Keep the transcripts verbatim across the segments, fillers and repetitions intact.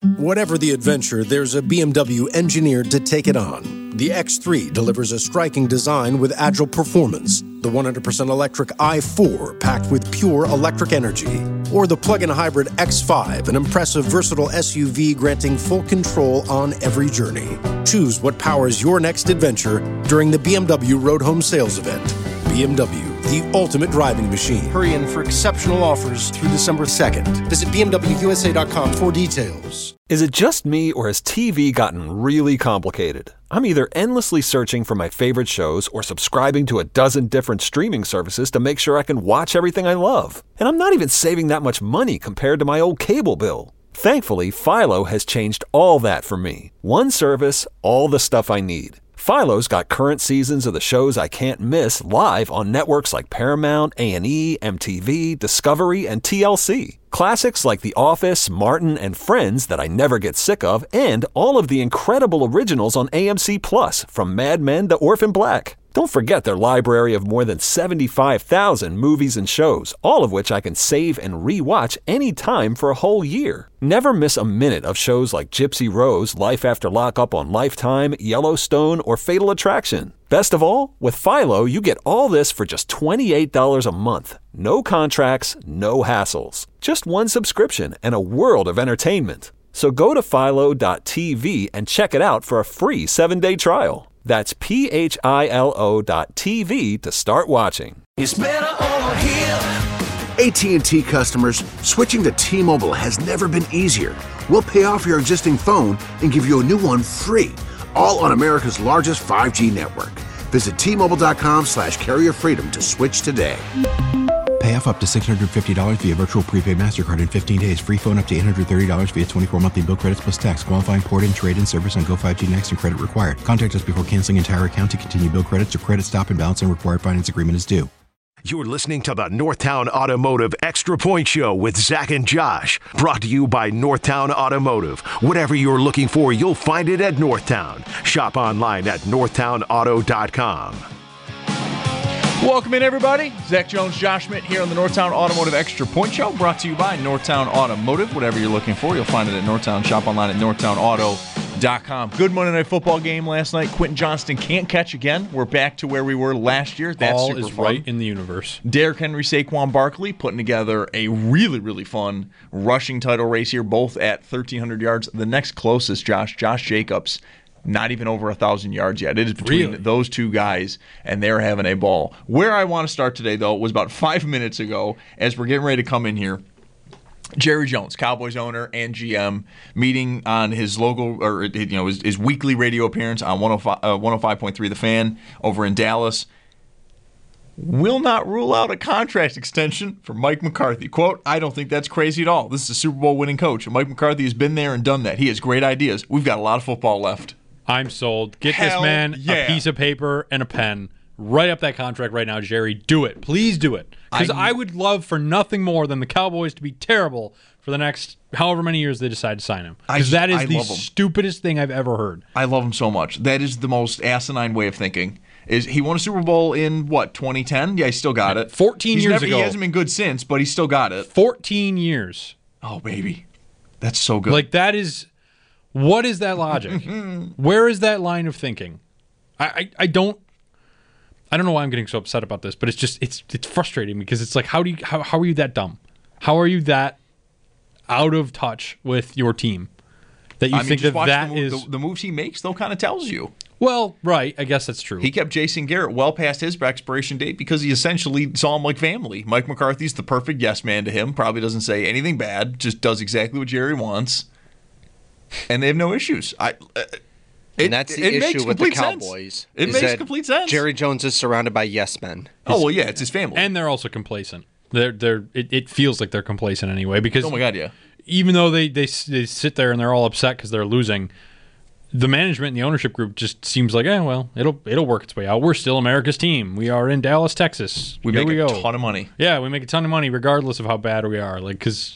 Whatever the adventure, there's a B M W engineered to take it on. The X three delivers a striking design with agile performance. The one hundred percent electric i four packed with pure electric energy. Or the plug-in hybrid X five, an impressive versatile S U V granting full control on every journey. Choose what powers your next adventure during the B M W Road Home Sales Event. B M W, the ultimate driving machine. Hurry in for exceptional offers through December second. Visit B M W U S A dot com for details. Is it just me, or has T V gotten really complicated? I'm either endlessly searching for my favorite shows or subscribing to a dozen different streaming services to make sure I can watch everything I love. And I'm not even saving that much money compared to my old cable bill. Thankfully, Philo has changed all that for me. One service, all the stuff I need. Philo's got current seasons of the shows I can't miss live on networks like Paramount, A and E, M T V, Discovery, and T L C. Classics like The Office, Martin, and Friends that I never get sick of, and all of the incredible originals on A M C Plus, from Mad Men to Orphan Black. Don't forget their library of more than seventy-five thousand movies and shows, all of which I can save and re-watch anytime for a whole year. Never miss a minute of shows like Gypsy Rose, Life After Lockup on Lifetime, Yellowstone, or Fatal Attraction. Best of all, with Philo, you get all this for just twenty-eight dollars a month. No contracts, no hassles. Just one subscription and a world of entertainment. So go to philo dot t v and check it out for a free seven-day trial. That's P H I L O dot T V to start watching. It's better over here. A T and T customers, switching to T-Mobile has never been easier. We'll pay off your existing phone and give you a new one free, all on America's largest five G network. Visit T Mobile dot com slash carrier freedom to switch today. Pay off up to six hundred fifty dollars via virtual prepaid MasterCard in fifteen days. Free phone up to eight hundred thirty dollars via twenty-four monthly bill credits plus tax. Qualifying port-in, trade-in service on Go five G Next and credit required. Contact us before canceling entire account to continue bill credits or credit stop and balance and required finance agreement is due. You're listening to the Northtown Automotive Extra Point Show with Zach and Josh. Brought to you by Northtown Automotive. Whatever you're looking for, you'll find it at Northtown. Shop online at northtown auto dot com. Welcome in, everybody. Zach Jones, Josh Schmidt here on the Northtown Automotive Extra Point Show, brought to you by Northtown Automotive. Whatever you're looking for, you'll find it at Northtown. Shop online at northtown auto dot com. Good Monday Night Football game last night. Quentin Johnston can't catch again. We're back to where we were last year. That's All super is fun. right in the universe. Derrick Henry, Saquon Barkley putting together a really, really fun rushing title race here, both at thirteen hundred yards. The next closest, Josh, Josh Jacobs, not even over one thousand yards yet. It is between Really? those two guys, and they're having a ball. Where I want to start today, though, was about five minutes ago as we're getting ready to come in here. Jerry Jones, Cowboys owner and G M, meeting on his local, or you know, his, his weekly radio appearance on one oh five point three The Fan over in Dallas. Will not rule out a contract extension for Mike McCarthy. Quote, I don't think that's crazy at all. This is a Super Bowl winning coach. Mike McCarthy has been there and done that. He has great ideas. We've got a lot of football left. I'm sold. Get Hell this man yeah. a piece of paper and a pen. Write up that contract right now, Jerry. Do it. Please do it. Because I, I would love for nothing more than the Cowboys to be terrible for the next however many years they decide to sign him. Because that is I the love him. stupidest thing I've ever heard. I love him so much. That is the most asinine way of thinking. Is he won a Super Bowl in, what, twenty ten? Yeah, he still got it. fourteen He's years never, ago. He hasn't been good since, but he still got it. fourteen years. Oh, baby. That's so good. Like, that is... What is that logic? Where is that line of thinking? I, I, I don't... I don't know why I'm getting so upset about this, but it's just it's it's frustrating because it's like how do you how, how are you that dumb? How are you that out of touch with your team that you I mean, think just that watch that the, is the, the moves he makes, though, kind of tells you. Well, right, I guess that's true. He kept Jason Garrett well past his expiration date because he essentially saw him like family. Mike McCarthy's the perfect yes man to him. Probably doesn't say anything bad, just does exactly what Jerry wants, and they have no issues. I. Uh, And It, that's the it makes issue with the complete sense. Cowboys. It is makes that complete sense. Jerry Jones is surrounded by yes men. Oh well, yeah, it's his family, and they're also complacent. They're they're it, it feels like they're complacent anyway because oh my god, yeah. Even though they they they sit there and they're all upset because they're losing, the management and the ownership group just seems like, eh, well, it'll it'll work its way out. We're still America's team. We are in Dallas, Texas. We Here make we a go. ton of money. Yeah, we make a ton of money regardless of how bad we are. Like, because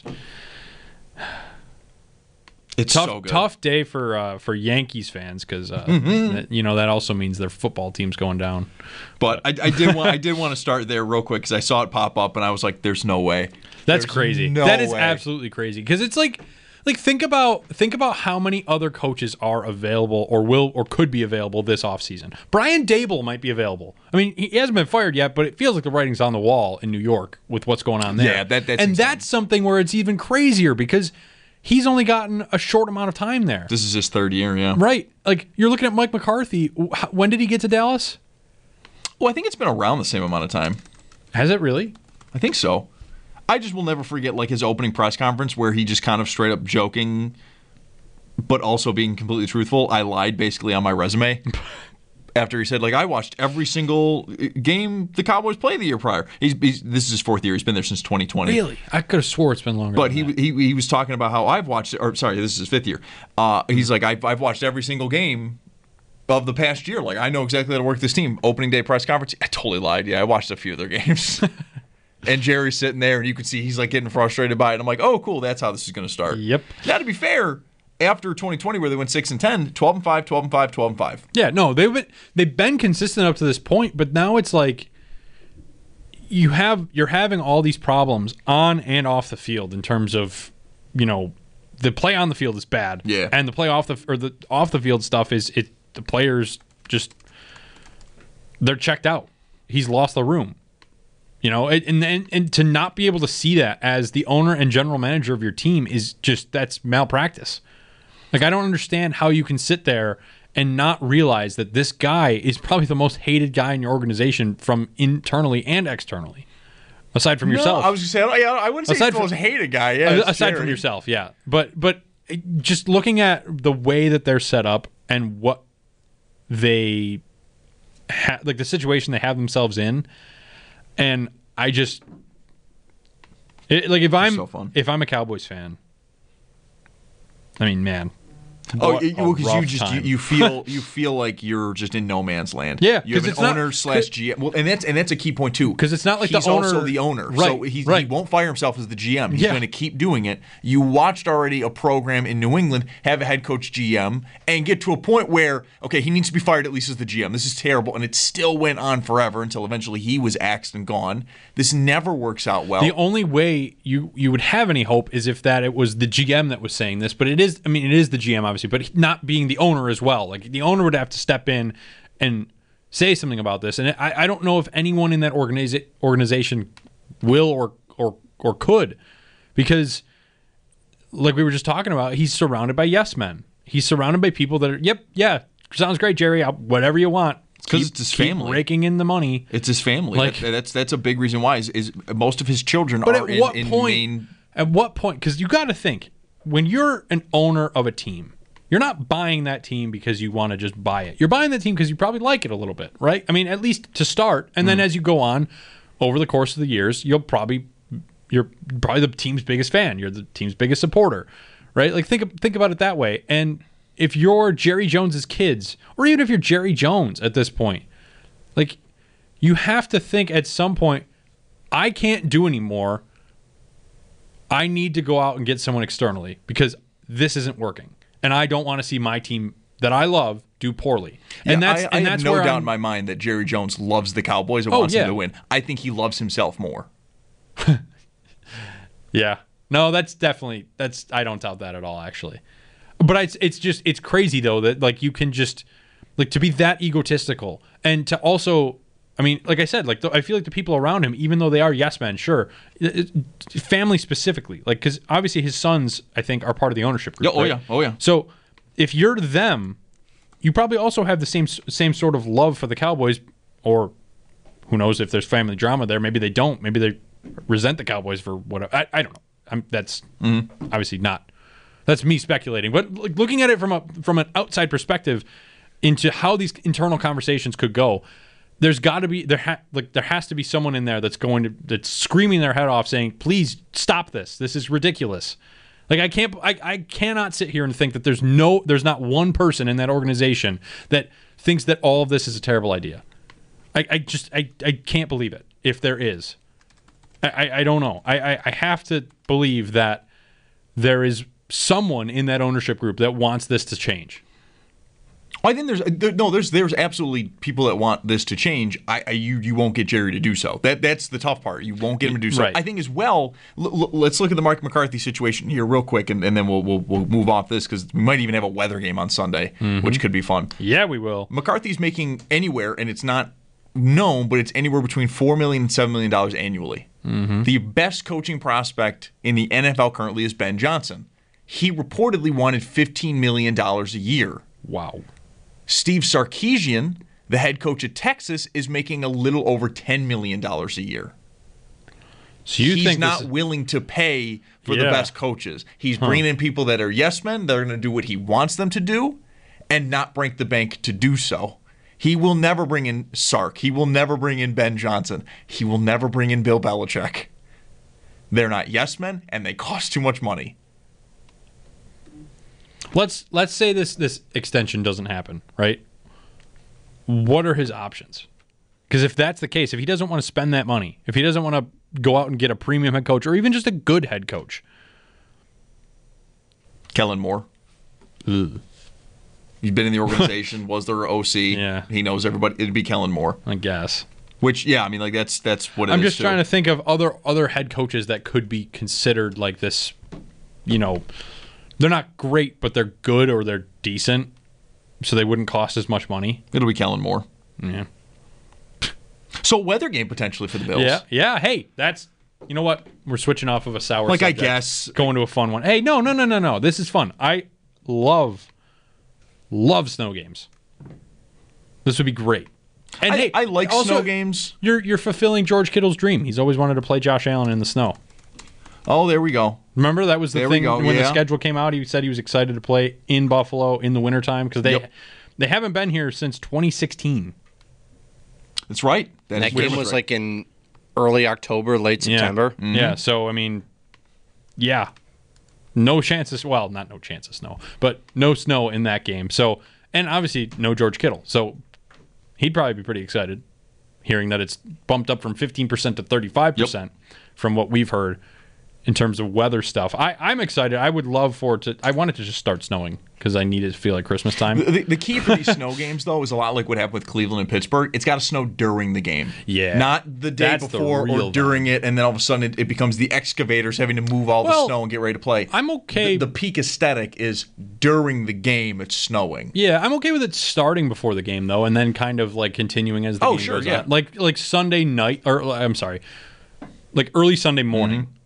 it's tough, so good. tough day for uh, for Yankees fans because uh, Mm-hmm. that, you know that also means their football team's going down. But I, I did want I did want to start there real quick because I saw it pop up and I was like, "There's no way." That's There's crazy. No that is way. absolutely crazy because it's like, like think about think about how many other coaches are available or will or could be available this offseason. Brian Daboll might be available. I mean, he hasn't been fired yet, but it feels like the writing's on the wall in New York with what's going on there. Yeah, that, that's and insane. that's something where it's even crazier because he's only gotten a short amount of time there. This is his third year, yeah. Right. Like, you're looking at Mike McCarthy. When did he get to Dallas? Well, I think it's been around the same amount of time. Has it really? I think so. I just will never forget like his opening press conference where he just kind of straight up joking, but also being completely truthful. I lied basically on my resume. After he said, like, I watched every single game the Cowboys played the year prior. He's, he's This is his fourth year. He's been there since twenty twenty. Really? I could have swore it's been longer. But than he, that. he he was talking about how I've watched, or sorry, this is his fifth year. Uh, he's like, I've, I've watched every single game of the past year. Like, I know exactly how to work this team. Opening day press conference. I totally lied. Yeah, I watched a few of their games. And Jerry's sitting there, and you can see he's like getting frustrated by it. And I'm like, oh, cool. That's how this is going to start. Yep. Now, to be fair, after twenty twenty, where they went six and ten, twelve and five, twelve and five, twelve and five. Yeah, no, they've been they've been consistent up to this point, but now it's like you have you're having all these problems on and off the field in terms of, you know, the play on the field is bad. Yeah. And the play off the or the off the field stuff is it the players just they're checked out. He's lost the room. You know, and, and and to not be able to see that as the owner and general manager of your team is just that's malpractice. Like, I don't understand how you can sit there and not realize that this guy is probably the most hated guy in your organization from internally and externally, aside from No, yourself. I was just saying, yeah, I wouldn't say Aside he's the from- most hated guy. Yeah, it's aside Jerry. from yourself, yeah. But but just looking at the way that they're set up and what they ha- like the situation they have themselves in, and I just it, like if I'm so fun. if I'm a Cowboys fan, I mean, man. Oh, what a because you rough just you, time. you feel you feel like you're just in no man's land. Yeah, you have 'cause an it's not- owner slash G M. Well, and that's and that's a key point too. 'Cause it's not like the he's also owner- the owner, Right, so he's, right. he won't fire himself as the G M. He's Yeah. going to keep doing it. You watched already a program in New England have a head coach G M and get to a point where okay, he needs to be fired at least as the G M. This is terrible, and it still went on forever until eventually he was axed and gone. This never works out well. The only way you you would have any hope is if that it was the G M that was saying this, but it is. I mean, it is the G M obviously, but not being the owner as well. Like the owner would have to step in and say something about this, and I, I don't know if anyone in that organiza- organization will or or or could, because like we were just talking about, he's surrounded by yes men. He's surrounded by people that are yep, yeah, sounds great, Jerry. I'll, whatever you want. 'cause Keep- it's his keep family. raking in the money. It's his family. Like- That- that's that's a big reason why is, is most of his children But are at in, what in point? main. At what point? Because you got to think when you're an owner of a team, you're not buying that team because you want to just buy it. You're buying that team because you probably like it a little bit, right? I mean, at least to start, and then as you go on over the course of the years, you'll probably you're probably the team's biggest fan. You're the team's biggest supporter, right? Like think think about it that way. And if you're Jerry Jones's kids, or even if you're Jerry Jones at this point, like you have to think at some point, I can't do anymore. I need to go out and get someone externally because this isn't working, and I don't want to see my team that I love do poorly. And Yeah, that's I, I and have that's no where doubt I'm- in my mind that Jerry Jones loves the Cowboys and Oh, wants yeah. them to win. I think he loves himself more. Yeah. No, that's definitely that's I don't doubt that at all actually. But it's it's just it's crazy though that like you can just like to be that egotistical and to also I mean, like I said, like the, I feel like the people around him, even though they are yes men, sure, it, it, family specifically, like because obviously his sons, I think, are part of the ownership group. Yeah, oh right? yeah, oh yeah. So if you're them, you probably also have the same same sort of love for the Cowboys, or who knows if there's family drama there. Maybe they don't. Maybe they resent the Cowboys for whatever. I, I don't know. I'm, that's Mm-hmm. obviously not. That's me speculating. But like, looking at it from a from an outside perspective into how these internal conversations could go, there's got to be there ha- like there has to be someone in there that's going to that's screaming their head off saying, "Please stop this. This is ridiculous." Like I can't I, I cannot sit here and think that there's no there's not one person in that organization that thinks that all of this is a terrible idea. I, I just I, I can't believe it if there is. I, I, I don't know. I, I, I have to believe that there is someone in that ownership group that wants this to change. I think there's there, no, there's there's absolutely people that want this to change. I, I you you won't get Jerry to do so. That that's the tough part. You won't get him to do so. Right. I think as well. L- l- let's look at the Mike McCarthy situation here real quick, and, and then we'll, we'll we'll move off this because we might even have a weather game on Sunday, Mm-hmm. which could be fun. Yeah, we will. McCarthy's making anywhere, and it's not known, but it's anywhere between four million and seven million dollars annually. Mm-hmm. The best coaching prospect in the N F L currently is Ben Johnson. He reportedly wanted fifteen million dollars a year. Wow. Steve Sarkisian, the head coach at Texas, is making a little over ten million dollars a year. So you He's think not this is- willing to pay for the Yeah. best coaches. He's bringing in people that are yes men. They're going to do what he wants them to do and not break the bank to do so. He will never bring in Sark. He will never bring in Ben Johnson. He will never bring in Bill Belichick. They're not yes men, and they cost too much money. Let's let's say this this extension doesn't happen, right? What are his options? Because if that's the case, if he doesn't want to spend that money, if he doesn't want to go out and get a premium head coach or even just a good head coach, Kellen Moore. ugh, He's been in the organization, was their O C. Yeah. He knows everybody. It'd be Kellen Moore. I guess. Which, yeah, I mean, like that's that's what it I'm is, just too. trying to think of other other head coaches that could be considered like this. You know, they're not great, but they're good or they're decent, so they wouldn't cost as much money. It'll be Kellen Moore. Yeah. So weather game potentially for the Bills. Yeah. Yeah. Hey, that's. You know what? We're switching off of a sour. Like, I subject, guess- going to a fun one. Hey, no, no, no, no, no. This is fun. I love, love snow games. This would be great. And I, hey, I like also, snow games. You're you're fulfilling George Kittle's dream. He's always wanted to play Josh Allen in the snow. Oh, there we go. Remember that was the There we thing go, when the yeah. schedule came out. He said he was excited to play in Buffalo in the wintertime because they Yep. they haven't been here since twenty sixteen. That's right. That is game very was right. like in early October, late September. Yeah. yeah. So I mean, yeah, no chances. Well, not no chances, no, but no snow in that game. So and obviously no George Kittle. So he'd probably be pretty excited hearing that it's bumped up from fifteen percent to thirty-five percent from what we've heard in terms of weather stuff. I, I'm excited. I would love for it to. I want it to just start snowing because I need it to feel like Christmas time. The, the key for these snow games, though, is a lot like what happened with Cleveland and Pittsburgh. It's got to snow during the game. Yeah. Not the day That's the before real or during it, and then all of a sudden it, it becomes the excavators having to move all the Well, snow and get ready to play. I'm okay. The, the peak aesthetic is during the game it's snowing. Yeah, I'm okay with it starting before the game though, and then kind of like continuing as the Oh, game sure, goes yeah. on. Like like Sunday night, or I'm sorry, like early Sunday morning. Mm-hmm.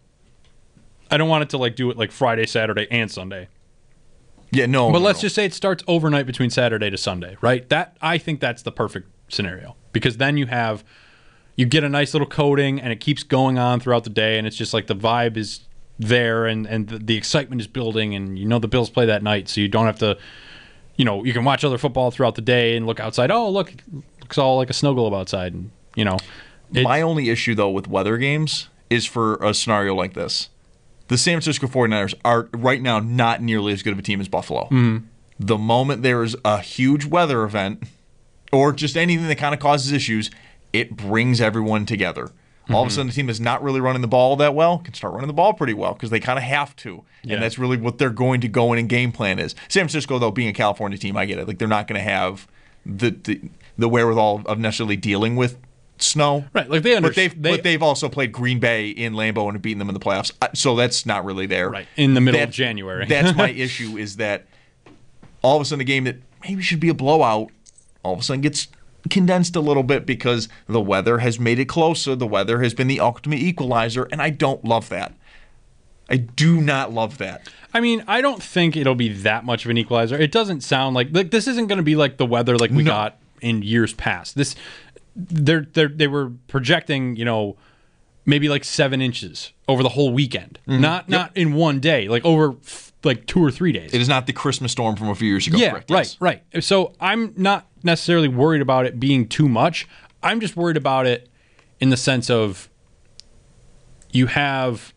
I don't want it to like do it like Friday, Saturday, and Sunday. Yeah, no. But no, let's no. just say it starts overnight between Saturday to Sunday, right? That I think that's the perfect scenario because then you have you get a nice little coating and it keeps going on throughout the day, and it's just like the vibe is there and and the, the excitement is building, and you know the Bills play that night, so you don't have to, you know, you can watch other football throughout the day and look outside. Oh, look, it looks all like a snow globe outside, and you know. It, My only issue, though, with weather games is for a scenario like this. The San Francisco forty-niners are right now not nearly as good of a team as Buffalo. Mm-hmm. The moment there is a huge weather event or just anything that kind of causes issues, it brings everyone together. Mm-hmm. All of a sudden, the team that's not really running the ball that well can start running the ball pretty well because they kind of have to. Yeah. And that's really what they're going to go in and game plan is. San Francisco, though, being a California team, I get it. Like they're not going to have the, the the wherewithal of necessarily dealing with snow. Right, like they But understand. they've, but they've also played Green Bay in Lambeau and beaten them in the playoffs. Uh, So that's not really there. Right, in the middle of That's- January. That's my issue is that all of a sudden a game that maybe should be a blowout all of a sudden gets condensed a little bit because the weather has made it closer. The weather has been the ultimate equalizer, and I don't love that. I do not love that. I mean, I don't think it'll be that much of an equalizer. It doesn't sound like like this isn't going to be like the weather like we No. got in years past. This they're they they were projecting, you know, maybe like seven inches over the whole weekend, not not in one day, like over f- like two or three days. It is not the Christmas storm from a few years ago. Yeah, correct? right, Yes. right. So I'm not necessarily worried about it being too much. I'm just worried about it in the sense of you have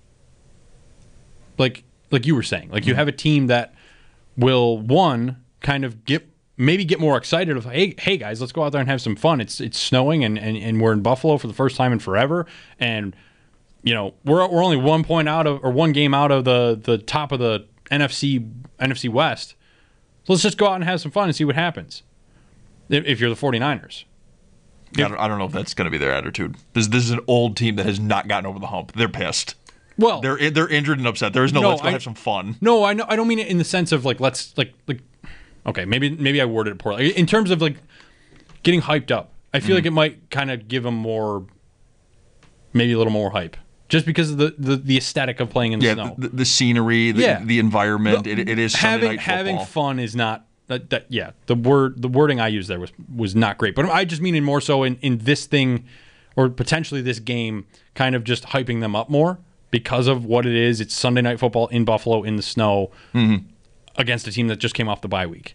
like like you were saying, like you have a team that will one kind of get maybe get more excited of hey hey guys, let's go out there and have some fun. It's it's snowing and, and, and we're in Buffalo for the first time in forever, and you know we're we're only one point out of or one game out of the the top of the N F C N F C West. let's just go out and have some fun and see what happens. If, if you're the 49ers. I don't, I don't know if that's going to be their attitude. This, this is an old team that has not gotten over the hump. They're pissed. Well, they're they're injured and upset. There is no, no let's go I, have some fun. No, I know. I don't mean it in the sense of like let's like like. Okay, maybe maybe I worded it poorly. In terms of like getting hyped up, I feel mm. like it might kind of give them more, maybe a little more hype, just because of the, the, the aesthetic of playing in the yeah, snow, the, the scenery, the, yeah. the environment. The, it, it is Sunday having night football. Having fun is not. That, that, yeah, the word the wording I used there was was not great, but I just mean in more so in, in this thing, or potentially this game, kind of just hyping them up more because of what it is. It's Sunday night football in Buffalo in the snow mm-hmm. against a team that just came off the bye week.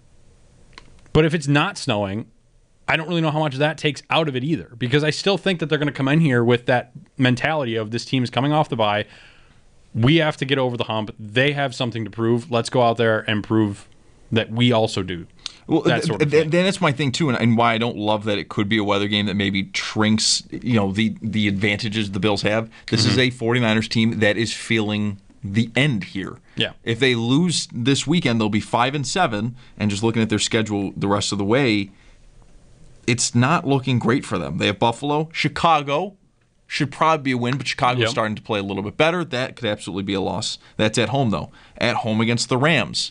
But if it's not snowing, I don't really know how much that takes out of it either, because I still think that they're going to come in here with that mentality of this team is coming off the bye. We have to get over the hump. They have something to prove. Let's go out there and prove that we also do. Well, that sort of th- thing. Then that's my thing too, and, and why I don't love that it could be a weather game that maybe shrinks, you know, the the advantages the Bills have. This mm-hmm. is a 49ers team that is feeling the end here. Yeah. If they lose this weekend, they'll be five and seven, and just looking at their schedule the rest of the way, it's not looking great for them. They have Buffalo, Chicago. Should probably be a win, but Chicago's yep. starting to play a little bit better. That could absolutely be a loss. That's at home though. At home against the Rams.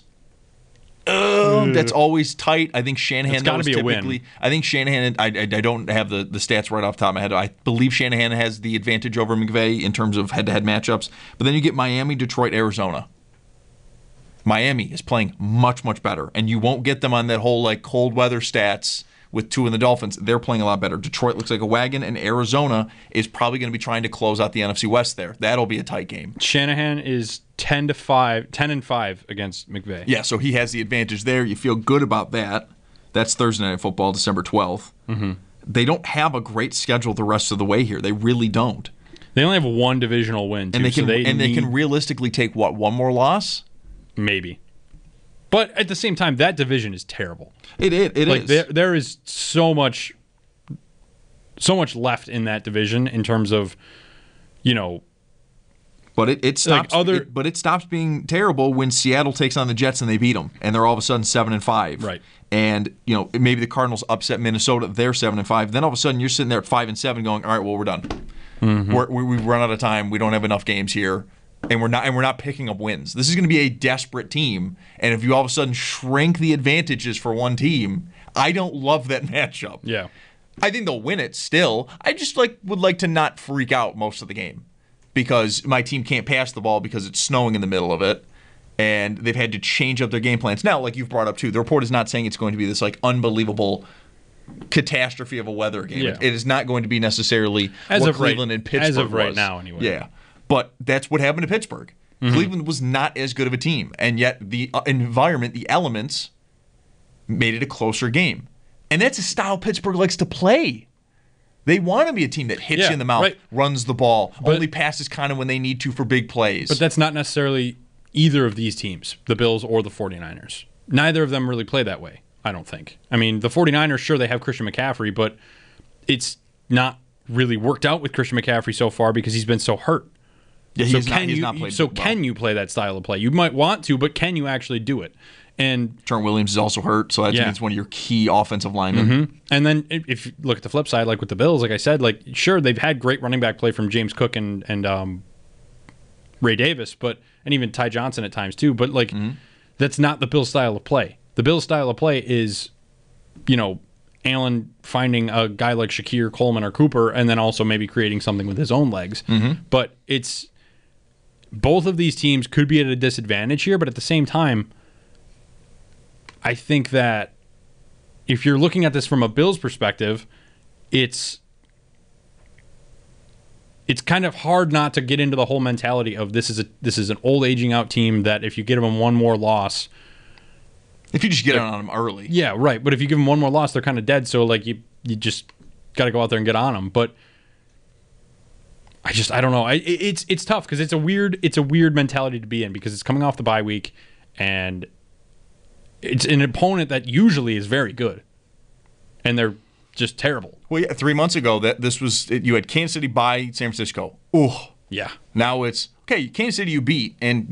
Um, that's always tight. I think Shanahan got to be typically, a win. I think Shanahan, I, I, I don't have the, the stats right off the top of my head. I believe Shanahan has the advantage over McVay in terms of head-to-head matchups. But then you get Miami, Detroit, Arizona. Miami is playing much, much better. And you won't get them on that whole like cold weather stats with Tua and the Dolphins. They're playing a lot better. Detroit looks like a wagon, and Arizona is probably going to be trying to close out the N F C West there. That'll be a tight game. Shanahan is ten to five, ten and five against McVay. Yeah, so he has the advantage there. You feel good about that. That's Thursday Night Football, December twelfth. Mm-hmm. They don't have a great schedule the rest of the way here. They really don't. They only have one divisional win, too, and they can so they and need... they can realistically take what, one more loss? Maybe. But at the same time, that division is terrible. It it, it like is. There, there is so much, so much left in that division in terms of, you know. But it, it stops. Like other, it, but it stops being terrible when Seattle takes on the Jets and they beat them, and they're all of a sudden seven and five. Right. And you know maybe the Cardinals upset Minnesota. They're seven and five. Then all of a sudden you're sitting there at five and seven, going, all right, well we're done. Mm-hmm. We're, we, we've run out of time. We don't have enough games here. And we're not and we're not picking up wins. This is going to be a desperate team. And if you all of a sudden shrink the advantages for one team, I don't love that matchup. Yeah. I think they'll win it still. I just like would like to not freak out most of the game because my team can't pass the ball because it's snowing in the middle of it. And they've had to change up their game plans. Now, like you've brought up too, the report is not saying it's going to be this like unbelievable catastrophe of a weather game. Yeah. It, it is not going to be necessarily as what of Cleveland right, and Pittsburgh as of right was. now anyway. Yeah. But that's what happened to Pittsburgh. Mm-hmm. Cleveland was not as good of a team, and yet the environment, the elements, made it a closer game. And that's a style Pittsburgh likes to play. They want to be a team that hits yeah, you in the mouth, right. runs the ball, but, only passes kind of when they need to for big plays. But that's not necessarily either of these teams, the Bills or the 49ers. Neither of them really play that way, I don't think. I mean, the 49ers, sure, they have Christian McCaffrey, but it's not really worked out with Christian McCaffrey so far because he's been so hurt. Yeah, so he's can not, he's you, not played So well. can you play that style of play? You might want to, but can you actually do it? And Trent Williams is also hurt, so that yeah. means one of your key offensive linemen. Mm-hmm. And then if you look at the flip side, like with the Bills, like I said, like sure they've had great running back play from James Cook and and um, Ray Davis, but and even Ty Johnson at times too. But like mm-hmm. that's not the Bills' style of play. The Bills' style of play is, you know, Allen finding a guy like Shakir, Coleman, or Cooper, and then also maybe creating something with his own legs. Mm-hmm. But it's both of these teams could be at a disadvantage here, but at the same time, I think that if you're looking at this from a Bills perspective, it's it's kind of hard not to get into the whole mentality of this is a this is an old aging out team that if you give them one more loss, if you just get on them early, yeah, right. But if you give them one more loss, they're kind of dead. So like you you just got to go out there and get on them. But I just I don't know. I, it's it's tough because it's a weird it's a weird mentality to be in because it's coming off the bye week and it's an opponent that usually is very good, and they're just terrible. Well, yeah, three months ago that this was you had Kansas City by San Francisco. Ooh, yeah. Now it's okay. Kansas City you beat, and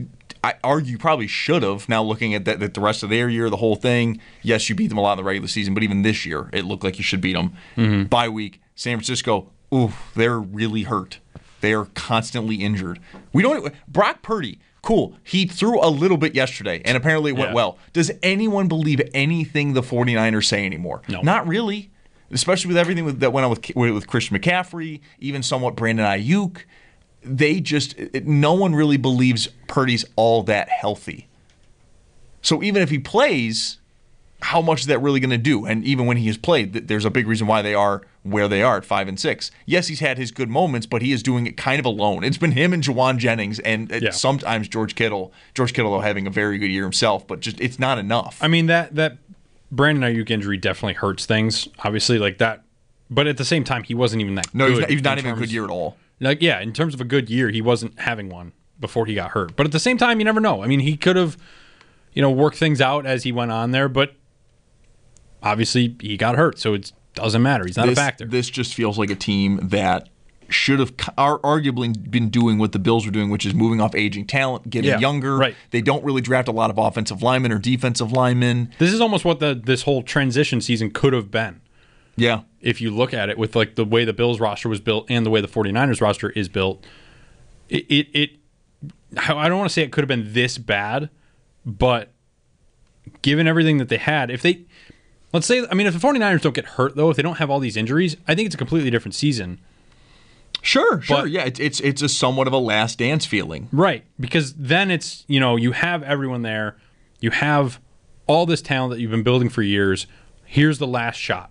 I argue you probably should have. Now looking at that, that the rest of their year, the whole thing, yes, you beat them a lot in the regular season, but even this year, it looked like you should beat them. Mm-hmm. Bye week, San Francisco, ooh, they're really hurt. They are constantly injured. We don't. Brock Purdy, cool. He threw a little bit yesterday, and apparently it went Yeah. well. Does anyone believe anything the 49ers say anymore? No. Not really. Especially with everything with, that went on with, with Christian McCaffrey, even somewhat Brandon Ayuk. They just, it, no one really believes Purdy's all that healthy. So even if he plays, how much is that really going to do? And even when he has played, there's a big reason why they are where they are at five and six. Yes, he's had his good moments, but he is doing it kind of alone. It's been him and Jawan Jennings, and Yeah. sometimes George Kittle. George Kittle though having a very good year himself, but just it's not enough. I mean, that that Brandon Ayuk injury definitely hurts things, obviously, like that. But at the same time, he wasn't even that no, good. he's not, he's not in even a terms- good year at all. Like, yeah, in terms of a good year, he wasn't having one before he got hurt. But at the same time, you never know. I mean, he could have, you know, worked things out as he went on there, but obviously he got hurt, so it doesn't matter. He's not this, a factor. This just feels like a team that should have ar- arguably been doing what the Bills were doing, which is moving off aging talent, getting Yeah, younger. right. They don't really draft a lot of offensive linemen or defensive linemen. This is almost what the this whole transition season could have been. Yeah. If you look at it with like the way the Bills roster was built and the way the 49ers roster is built, it it, it I don't want to say it could have been this bad, but given everything that they had, if they let's say I mean if the 49ers don't get hurt though, if they don't have all these injuries, I think it's a completely different season. Sure, sure. But- yeah, it's, it's it's a somewhat of a last dance feeling. Right, because then it's, you know, you have everyone there. You have all this talent that you've been building for years. Here's the last shot.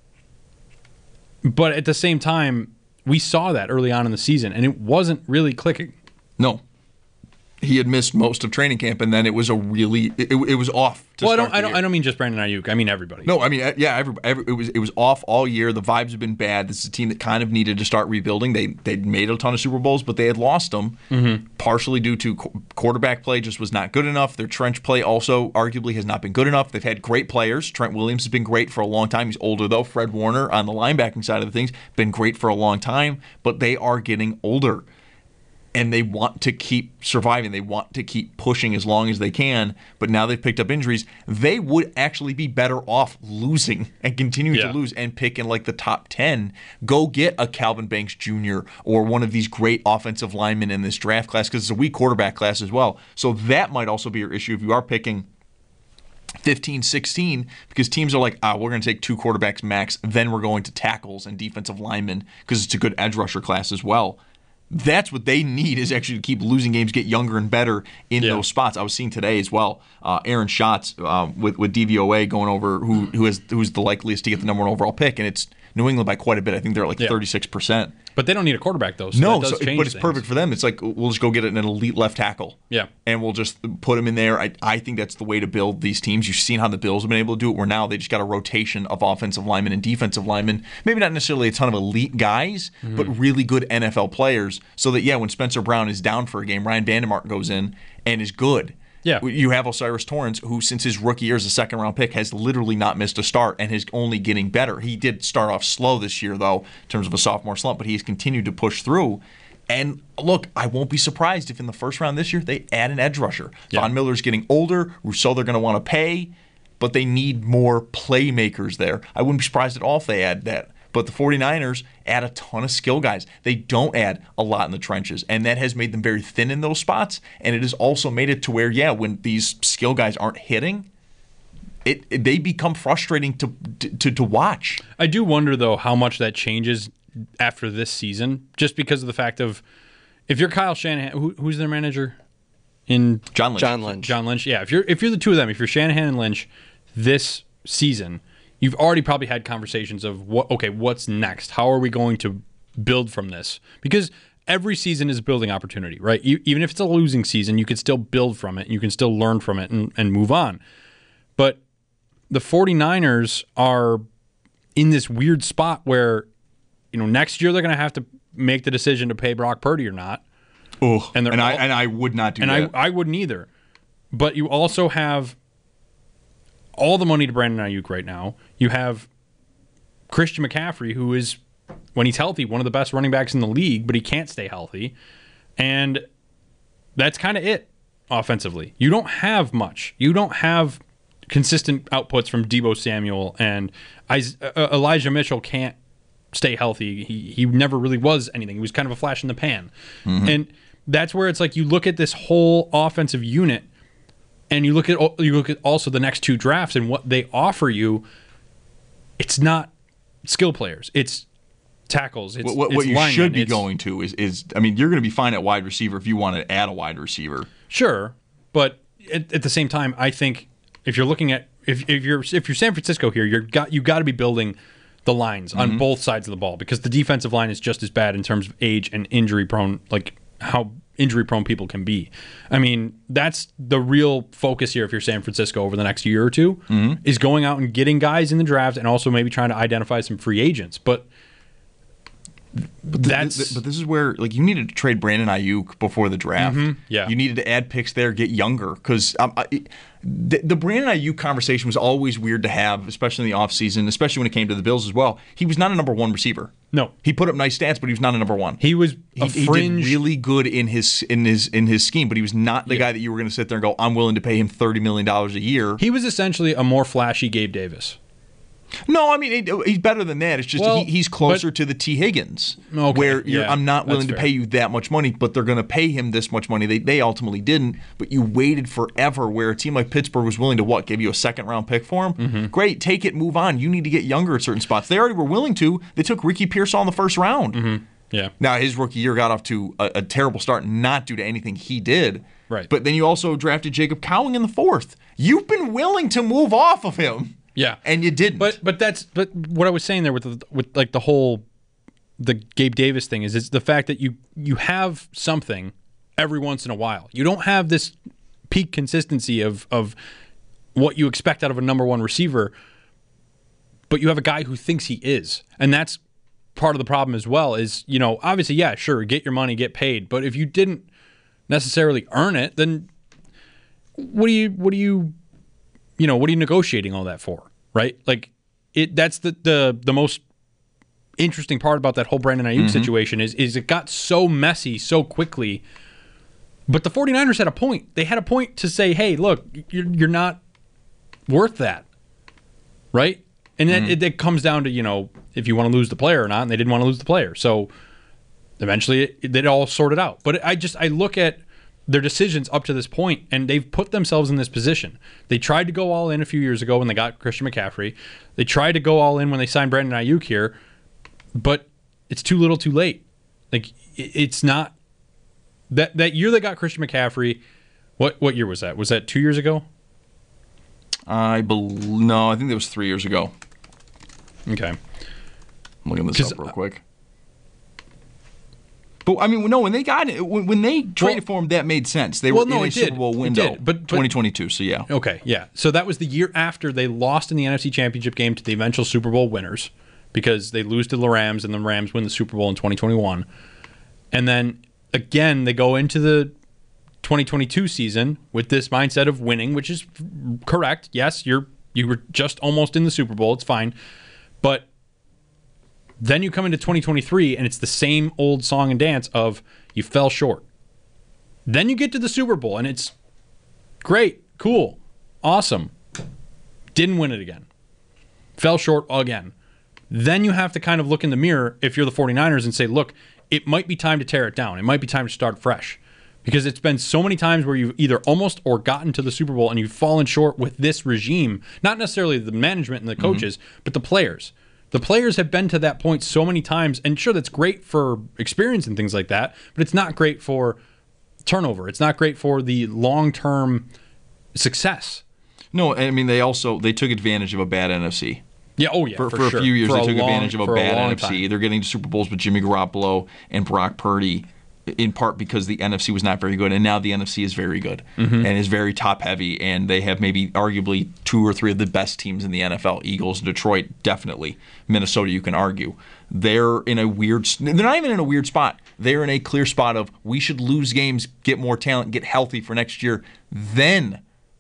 But at the same time, we saw that early on in the season, and it wasn't really clicking. No. He had missed most of training camp, and then it was a really it, it was off. To Well, I start don't, the I don't, year. I don't mean just Brandon Ayuk. I mean everybody. No, I mean, uh, yeah, every, every, it was it was off all year. The vibes have been bad. This is a team that kind of needed to start rebuilding. They they made a ton of Super Bowls, but they had lost them Mm-hmm. partially due to qu- quarterback play just was not good enough. Their trench play also arguably has not been good enough. They've had great players. Trent Williams has been great for a long time. He's older though. Fred Warner on the linebacking side of the things been great for a long time, but they are getting older. And they want to keep surviving. They want to keep pushing as long as they can. But now they've picked up injuries. They would actually be better off losing and continuing Yeah. to lose and pick in like the top ten. Go get a Calvin Banks Junior or one of these great offensive linemen in this draft class because it's a weak quarterback class as well. So that might also be your issue if you are picking fifteen, sixteen, because teams are like, ah, we're going to take two quarterbacks max, then we're going to tackles and defensive linemen because it's a good edge rusher class as well. That's what they need is actually to keep losing games, get younger and better in Yeah. those spots. I was seeing today as well, uh, Aaron Schatz uh, with with D V O A going over who who has who's the likeliest to get the number one overall pick, and it's New England by quite a bit. I think they're at like Yeah. thirty-six percent. But they don't need a quarterback though. So No, that does so, change but it's things. perfect for them. It's like we'll just go get an elite left tackle. Yeah. And we'll just put him in there. I, I think that's the way to build these teams. You've seen how the Bills have been able to do it, where now they just got a rotation of offensive linemen and defensive linemen. Maybe not necessarily a ton of elite guys, Mm-hmm. but really good N F L players. So that, yeah, when Spencer Brown is down for a game, Ryan Vandermark goes in and is good. Yeah. You have Osiris Torrance, who since his rookie year as a second-round pick has literally not missed a start and is only getting better. He did start off slow this year, though, in terms of a sophomore slump, but he's continued to push through. And look, I won't be surprised if in the first round this year they add an edge rusher. Yeah. Von Miller's getting older. Rousseau they're going to want to pay, but they need more playmakers there. I wouldn't be surprised at all if they add that. But the 49ers add a ton of skill guys. They don't add a lot in the trenches, and that has made them very thin in those spots. And it has also made it to where, yeah, when these skill guys aren't hitting, it, it they become frustrating to, to to watch. I do wonder though how much that changes after this season, just because of the fact of if you're Kyle Shanahan, who, who's their manager in John Lynch. John Lynch. John Lynch. Yeah, if you're if you're the two of them, if you're Shanahan and Lynch this season, you've already probably had conversations of what okay, what's next? How are we going to build from this? Because every season is a building opportunity, right? You, even if it's a losing season, you could still build from it. And you can still learn from it and, and move on. But the 49ers are in this weird spot where, you know, next year they're going to have to make the decision to pay Brock Purdy or not. Oh, And and, they're I all- and I would not do And that. I, I wouldn't either. But you also have all the money to Brandon Ayuk right now. You have Christian McCaffrey, who is, when he's healthy, one of the best running backs in the league, but he can't stay healthy. And that's kind of it. offensively. You don't have much. You don't have consistent outputs from Deebo Samuel, and Elijah Mitchell can't stay healthy. He he never really was anything. He was kind of a flash in the pan. Mm-hmm. And that's where it's like you look at this whole offensive unit, and you look at you look at also the next two drafts and what they offer you. It's not skill players. It's tackles. It's, what what, it's what you linemen. should be it's, going to is is I mean, you're going to be fine at wide receiver if you want to add a wide receiver. Sure, but at, at the same time, I think if you're looking at if, if you're if you're San Francisco here, you're got you got to be building the lines on mm-hmm. both sides of the ball, because the defensive line is just as bad in terms of age and injury prone, like how injury prone people can be. I mean, that's the real focus here if you're San Francisco over the next year or two, mm-hmm. is going out and getting guys in the draft and also maybe trying to identify some free agents. But But that's th- th- but this is where like you needed to trade Brandon Ayuk before the draft. Mm-hmm. Yeah, you needed to add picks there, get younger, because um, the, the Brandon Ayuk conversation was always weird to have, especially in the offseason, especially when it came to the Bills as well. He was not a number one receiver. No, he put up nice stats, but he was not a number one. He was a he, fringe. He did really good in his in his in his scheme, but he was not the yeah. guy that you were going to sit there and go, "I'm willing to pay him thirty million dollars a year." He was essentially a more flashy Gabe Davis. No, I mean, he's better than that. It's just well, he, he's closer but, to the T. Higgins, okay, where you're, yeah, I'm not willing to fair. pay you that much money, but they're going to pay him this much money. They they ultimately didn't, but you waited forever, where a team like Pittsburgh was willing to, what, give you a second-round pick for him? Mm-hmm. Great, take it, move on. You need to get younger at certain spots. They already were willing to. They took Ricky Pearsall in the first round. Mm-hmm. Yeah. Now, his rookie year got off to a, a terrible start, not due to anything he did. Right. But then you also drafted Jacob Cowing in the fourth. You've been willing to move off of him. Yeah, and you didn't. But but that's but what I was saying there with the, with like the whole the Gabe Davis thing is it's the fact that you you have something every once in a while. You don't have this peak consistency of of what you expect out of a number one receiver, but you have a guy who thinks he is, and that's part of the problem as well. Is, you know, obviously, yeah, sure, get your money, get paid, but if you didn't necessarily earn it, then what do you what do you you know what are you negotiating all that for? Right? Like it that's the the the most interesting part about that whole Brandon Ayuk mm-hmm. situation is is it got so messy so quickly. But the 49ers had a point. They had a point to say, "Hey, look, you're you're not worth that." Right? And then mm-hmm. it, it comes down to, you know, if you want to lose the player or not, and they didn't want to lose the player. So eventually it, it all sorted out. But I just I look at their decisions up to this point, and they've put themselves in this position. They tried to go all in a few years ago when they got Christian McCaffrey. They tried to go all in when they signed Brandon Ayuk here, but it's too little too late. Like, it's not... That that year they got Christian McCaffrey, what what year was that? Was that two years ago? I believe... No, I think that was three years ago. Okay. I'm looking this up real quick. But I mean, no. When they got it, when, when they traded well, for him, that made sense. They were well, no, in a Super Bowl window, did, but, but twenty twenty-two. So yeah, okay, yeah. So that was the year after they lost in the N F C Championship game to the eventual Super Bowl winners, because they lose to the Rams and the Rams win the Super Bowl in twenty twenty-one, and then again they go into the twenty twenty-two season with this mindset of winning, which is correct. Yes, you're you were just almost in the Super Bowl. It's fine, but then you come into twenty twenty-three, and it's the same old song and dance of you fell short. Then you get to the Super Bowl, and it's great, cool, awesome. Didn't win it again. Fell short again. Then you have to kind of look in the mirror if you're the 49ers and say, look, it might be time to tear it down. It might be time to start fresh. Because it's been so many times where you've either almost or gotten to the Super Bowl and you've fallen short with this regime, not necessarily the management and the coaches, mm-hmm. but the players. The players have been to that point so many times, and sure, that's great for experience and things like that, but it's not great for turnover. It's not great for the long-term success. No, I mean, they also they took advantage of a bad N F C. Yeah, oh yeah, for, for, for sure. a few years, for they a took long, advantage of a bad a N F C. Time. They're getting to Super Bowls with Jimmy Garoppolo and Brock Purdy, in part because the N F C was not very good, and now the N F C is very good mm-hmm. and is very top-heavy, and they have maybe arguably two or three of the best teams in the N F L. Eagles, Detroit, definitely. Minnesota, you can argue. They're in a weird... They're not even in a weird spot. They're in a clear spot of we should lose games, get more talent, get healthy for next year, then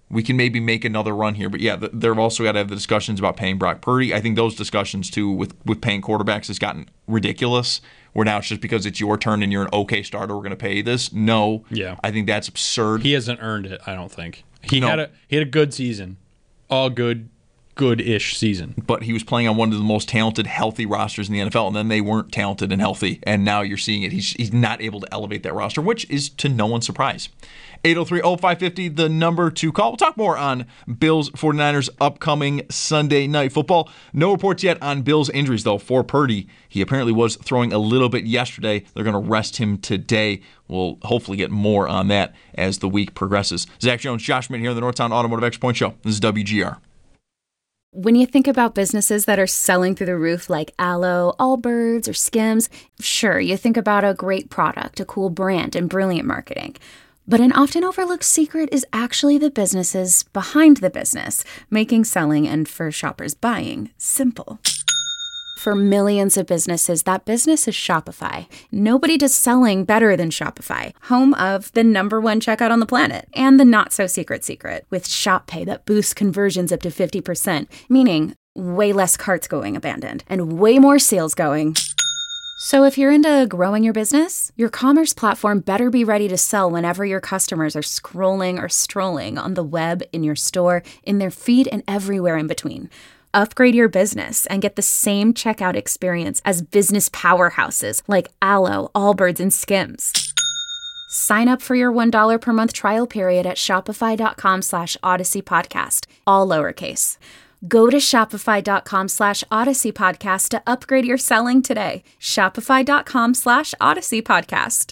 we can maybe make another run here. But yeah, they've also got to have the discussions about paying Brock Purdy. I think those discussions too with, with paying quarterbacks has gotten ridiculous, where now it's just because it's your turn and you're an okay starter, we're going to pay you this. No. Yeah. I think that's absurd. He hasn't earned it, I don't think. He No. had a he had a good season. All good, good-ish season. But he was playing on one of the most talented, healthy rosters in the N F L, and then they weren't talented and healthy, and now you're seeing it. He's, he's not able to elevate that roster, which is to no one's surprise. eight oh three oh five five oh, the number to call. We'll talk more on Bills 49ers upcoming Sunday night football. No reports yet on Bills injuries, though, for Purdy. He apparently was throwing a little bit yesterday. They're going to rest him today. We'll hopefully get more on that as the week progresses. Zach Jones, Josh Schmidt here on the Northtown Automotive Extra Point Show. This is W G R. When you think about businesses that are selling through the roof like Aloe, Allbirds, or Skims, sure, you think about a great product, a cool brand, and brilliant marketing. But an often overlooked secret is actually the businesses behind the business, making selling and for shoppers buying simple. For millions of businesses, that business is Shopify. Nobody does selling better than Shopify, home of the number one checkout on the planet, and the not-so-secret secret, with Shop Pay that boosts conversions up to fifty percent, meaning way less carts going abandoned, and way more sales going. So if you're into growing your business, your commerce platform better be ready to sell whenever your customers are scrolling or strolling on the web, in your store, in their feed, and everywhere in between. Upgrade your business and get the same checkout experience as business powerhouses like Aloe, Allbirds, and Skims. Sign up for your one dollar per month trial period at shopify.com slash Odyssey Podcast, all lowercase. Go to shopify.com slash Odyssey Podcast to upgrade your selling today. Shopify.com slash Odyssey Podcast.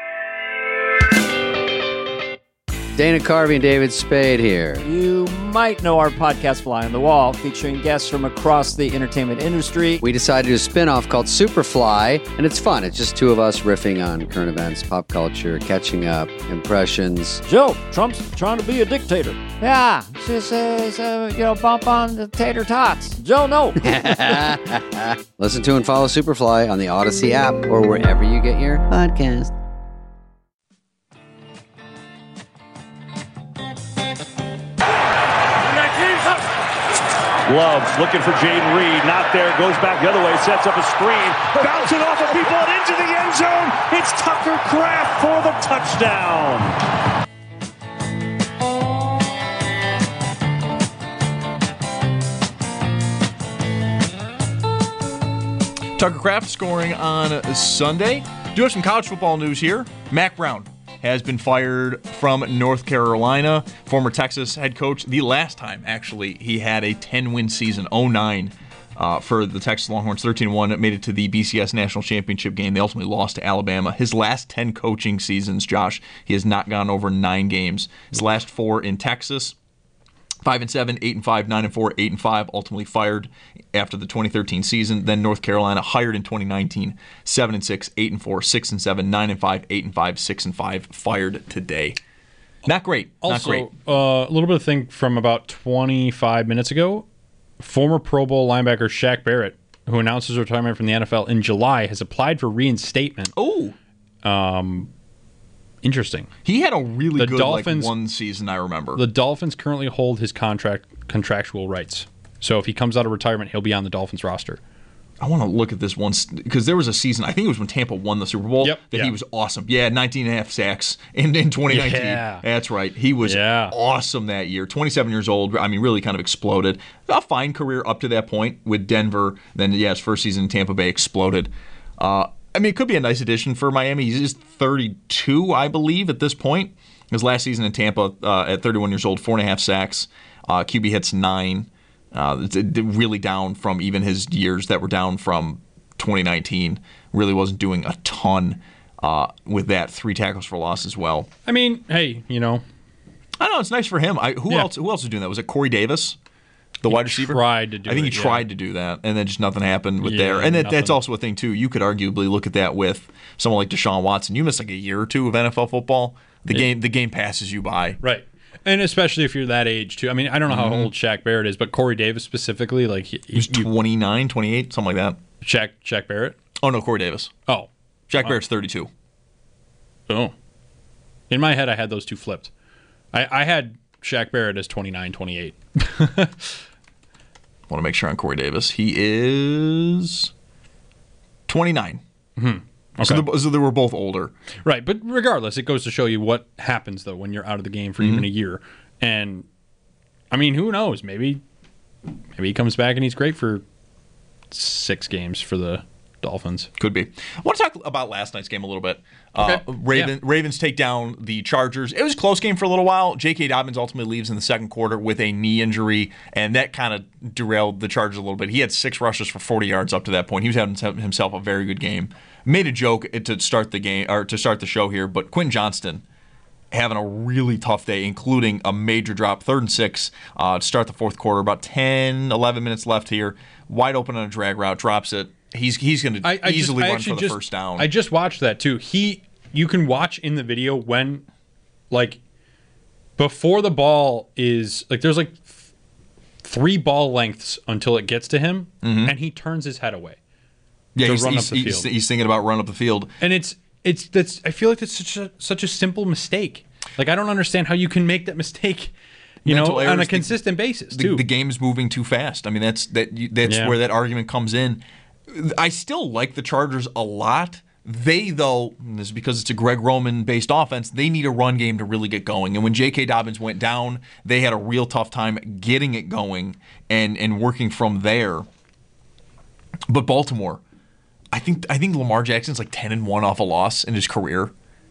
Dana Carvey and David Spade here. You might know our podcast Fly on the Wall, featuring guests from across the entertainment industry. We decided to do a spin-off called Superfly, and it's fun. It's just two of us riffing on current events, pop culture, catching up, impressions. Joe, Trump's trying to be a dictator. Yeah, just, uh, uh, you know, bump on the tater tots. Joe, no. Listen to and follow Superfly on the Odyssey app or wherever you get your podcast. Love looking for Jaden Reed, not there, goes back the other way, sets up a screen, bouncing off of people and into the end zone. It's Tucker Kraft for the touchdown. Tucker Kraft scoring on Sunday. Do have some college football news here. Mack Brown has been fired from North Carolina. Former Texas head coach. The last time, actually, he had a ten-win season, oh nine, uh, for the Texas Longhorns, thirteen one. It made it to the B C S National Championship game. They ultimately lost to Alabama. His last ten coaching seasons, Josh, he has not gone over nine games. His last four in Texas, five and seven, eight and five, nine and four, eight and five. Ultimately fired after the twenty thirteen season. Then North Carolina hired in twenty nineteen, seven and six, eight and four, six and seven, nine and five, eight and five, six and five. Fired today. Not great. Also, Not great. Uh, a little bit of thing from about twenty-five minutes ago. Former Pro Bowl linebacker Shaq Barrett, who announced his retirement from the N F L in July, has applied for reinstatement. Oh. Um. Interesting. He had a really the good Dolphins, like, one season, I remember. The Dolphins currently hold his contract contractual rights. So if he comes out of retirement, he'll be on the Dolphins roster. I want to look at this once because there was a season, I think it was when Tampa won the Super Bowl, yep, that yeah. he was awesome. Yeah, nineteen and a half sacks in, in twenty nineteen. Yeah. That's right. He was yeah. awesome that year. twenty-seven years old. I mean, really kind of exploded. A fine career up to that point with Denver. Then, yeah, his first season in Tampa Bay exploded. Uh, I mean, it could be a nice addition for Miami. He's thirty-two, I believe, at this point. His last season in Tampa uh, at thirty-one years old, four and a half sacks. Uh, Q B hits nine. Uh, it's really down from even his years that were down from twenty nineteen. Really wasn't doing a ton uh, with that. Three tackles for loss as well. I mean, hey, you know. I know, it's nice for him. I, who yeah. else Who else was doing that? Was it Corey Davis? The he wide receiver? tried to do I think it, he yeah. tried to do that, and then just nothing happened with Yeah, there. And that, that's nothing. also a thing, too. You could arguably look at that with someone like Deshaun Watson. You miss like a year or two of N F L football, the it, game the game passes you by. Right. And especially if you're that age, too. I mean, I don't know how Mm-hmm. old Shaq Barrett is, but Corey Davis specifically, like... He, He was twenty-nine, twenty-eight, something like that. Shaq, Shaq Barrett? Oh, no, Corey Davis. Oh. Shaq Barrett's thirty-two. Oh. In my head, I had those two flipped. I, I had Shaq Barrett is twenty-nine twenty-eight. Want to make sure on Corey Davis. He is twenty-nine. Mm-hmm. Okay. So, the, so they were both older. Right, but regardless, it goes to show you what happens, though, when you're out of the game for mm-hmm. even a year. And, I mean, who knows? Maybe maybe he comes back and he's great for six games for the Dolphins. Could be. I want to talk about last night's game a little bit. Uh, Okay. Raven, Yeah. Ravens take down the Chargers. It was a close game for a little while. J K. Dobbins ultimately leaves in the second quarter with a knee injury, and that kind of derailed the Chargers a little bit. He had six rushes for forty yards up to that point. He was having himself a very good game. Made a joke to start the game or to start the show here, but Quentin Johnston having a really tough day, including a major drop, third and six uh, to start the fourth quarter. About ten, eleven minutes left here. Wide open on a drag route, drops it. He's he's going I- to I easily just- I run actually for the just- first down. I just watched that too. He, you can watch in the video when, like, before the ball is like, there's like th- three ball lengths until it gets to him, Mhm. and he turns his head away. Yeah, to he's, run he's, up the he's, field. he's thinking about running up the field. And it's it's that's I feel like that's such a such a simple mistake. Like, I don't understand how you can make that mistake, you Mental know, errors, on a the- consistent basis The, too. the game's moving too fast. I mean, that's that. you- That's Yeah. where that argument comes in. I still like the Chargers a lot. They, though, and this is because it's a Greg Roman-based offense, they need a run game to really get going. And when J K. Dobbins went down, they had a real tough time getting it going and, and working from there. But Baltimore, I think I think Lamar Jackson's like ten and one off a loss in his career.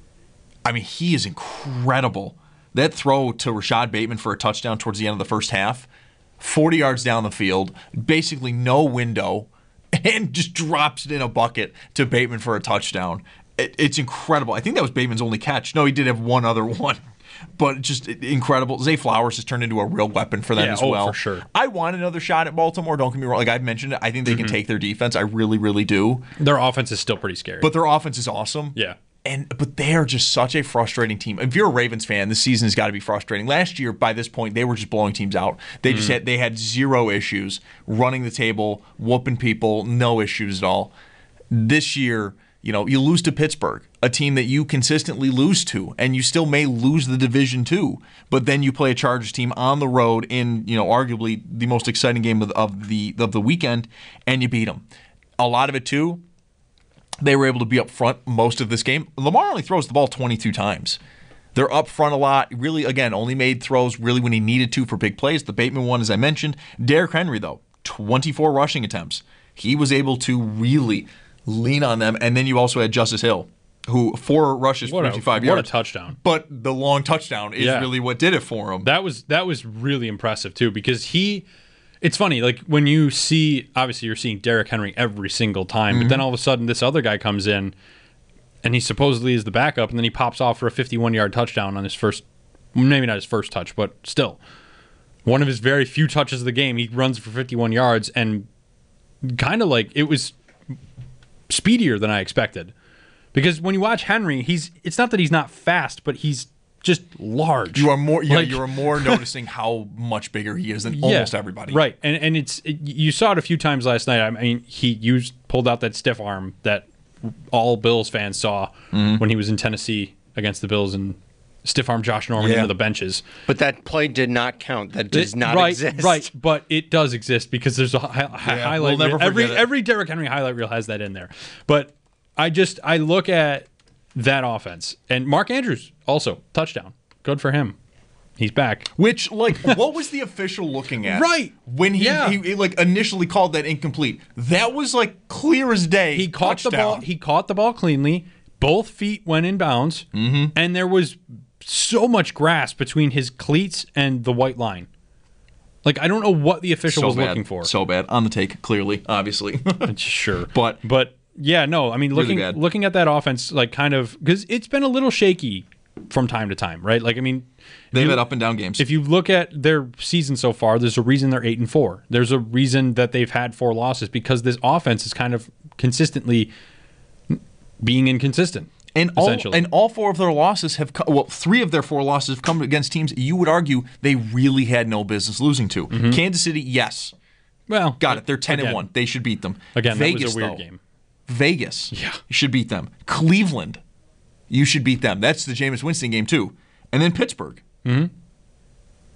I mean, he is incredible. That throw to Rashad Bateman for a touchdown towards the end of the first half, forty yards down the field, basically no window, and just drops it in a bucket to Bateman for a touchdown. It, it's incredible. I think that was Bateman's only catch. No, he did have one other one, but just incredible. Zay Flowers has turned into a real weapon for them Yeah, as oh, well. for sure. I want another shot at Baltimore. Don't get me wrong. Like I've mentioned it, I think they can Mhm. take their defense. I really, really do. Their offense is still pretty scary. But their offense is awesome. Yeah. And but they are just such a frustrating team. If you're a Ravens fan, this season has got to be frustrating. Last year, by this point, they were just blowing teams out. They just Mhm. had they had zero issues running the table, whooping people, no issues at all. This year, you know, you lose to Pittsburgh, a team that you consistently lose to, and you still may lose the division too. But then you play a Chargers team on the road in, you know, arguably the most exciting game of, of the of the weekend, and you beat them. A lot of it too. They were able to be up front most of this game. Lamar only throws the ball twenty-two times. They're up front a lot. Really, again, only made throws really when he needed to for big plays. The Bateman one, as I mentioned. Derrick Henry, though, twenty-four rushing attempts. He was able to really lean on them. And then you also had Justice Hill, who four rushes for What a- fifty-five what yards. a touchdown. But the long touchdown is Yeah. really what did it for him. That was that was really impressive too, because he it's funny, like when you see obviously you're seeing Derrick Henry every single time, but then all of a sudden this other guy comes in and he supposedly is the backup, and then he pops off for a fifty-one yard touchdown on his first, maybe not his first touch, but still one of his very few touches of the game. He runs for fifty-one yards, and kind of like it was speedier than I expected. Because when you watch Henry, he's it's not that he's not fast, but he's just large. You are more, yeah, Like- you are more noticing how much bigger he is than Yeah, almost everybody. Right, and and it's it, you saw it a few times last night. I mean, he used pulled out that stiff arm that all Bills fans saw Mhm. when he was in Tennessee against the Bills and stiff arm Josh Norman Yeah. into the benches. But that play did not count. That does It- not right, exist. Right, but it does exist because there's a hi- hi- Yeah, highlight we'll never reel. Every forget it. every Derrick Henry highlight reel has that in there. But I just I look at that offense, and Mark Andrews also touchdown. Good for him. He's back. Which, like, what was the official looking at? Right. When he, Yeah. he, he, like, initially called that incomplete. That was, like, clear as day. He caught touchdown. the ball. He caught the ball cleanly. Both feet went in bounds, Mm-hmm. and there was so much grass between his cleats and the white line. Like, I don't know what the official So was bad. looking for. So bad. On the take, clearly, obviously. Sure, but but yeah, no. I mean, Really looking bad. looking at that offense, like, kind of because it's been a little shaky from time to time, right? Like, I mean, They've you- had up and down games. If you look at their season so far, there's a reason they're eight and four. There's a reason that they've had four losses because this offense is kind of consistently being inconsistent. And all, essentially. and all four of their losses have come, well, three of their four losses have come against teams you would argue they really had no business losing to. Mhm. Kansas City, yes. Well, got it. They're ten again- and one. They should beat them. Again, that was a Vegas, weird though, game. Vegas, yeah, you should beat them. Cleveland, you should beat them. That's the Jameis Winston game too. And then Pittsburgh. Mm-hmm.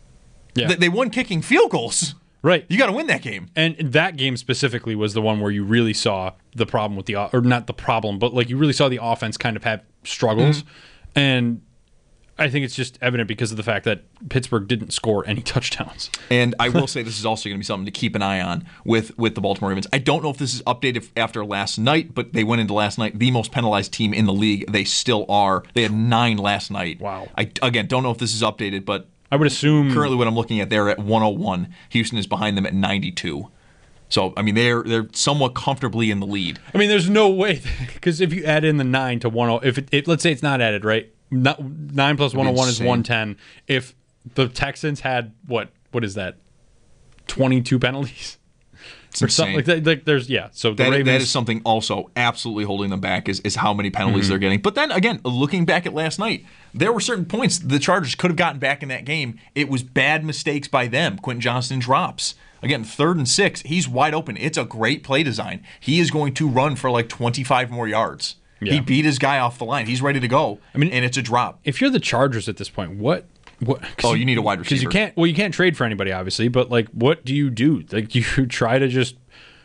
Yeah. They, they won kicking field goals. Right. You got to win that game. And that game specifically was the one where you really saw the problem with the, or not the problem, but like you really saw the offense kind of have struggles. Mm-hmm. And I think it's just evident because of the fact that Pittsburgh didn't score any touchdowns. And I will say this is also going to be something to keep an eye on with, with the Baltimore Ravens. I don't know if this is updated after last night, but they went into last night the most penalized team in the league. They still are. They had nine last night. Wow. I, again, don't know if this is updated, but I would assume currently what I'm looking at, they're at one oh one. Houston is behind them at ninety-two. So, I mean, they're they're somewhat comfortably in the lead. I mean, there's no way, because if you add in the nine to one oh, if it, it, let's say it's not added, right? Not, nine plus one oh one is one ten. If the Texans had, what, what is that? twenty-two penalties? It's or something like that. Like there's, yeah. So the that, Ravens, that is something also absolutely holding them back is, is how many penalties Mm-hmm. they're getting. But then again, looking back at last night, there were certain points the Chargers could have gotten back in that game. It was bad mistakes by them. Quentin Johnston drops. Again, third and six, he's wide open. It's a great play design. He is going to run for like twenty-five more yards. Yeah. He beat his guy off the line. He's ready to go. I mean, and it's a drop. If you're the Chargers at this point, what? What? Oh, you need a wide receiver. Because you can't. Well, you can't trade for anybody, obviously. But like, what do you do? Like, you try to just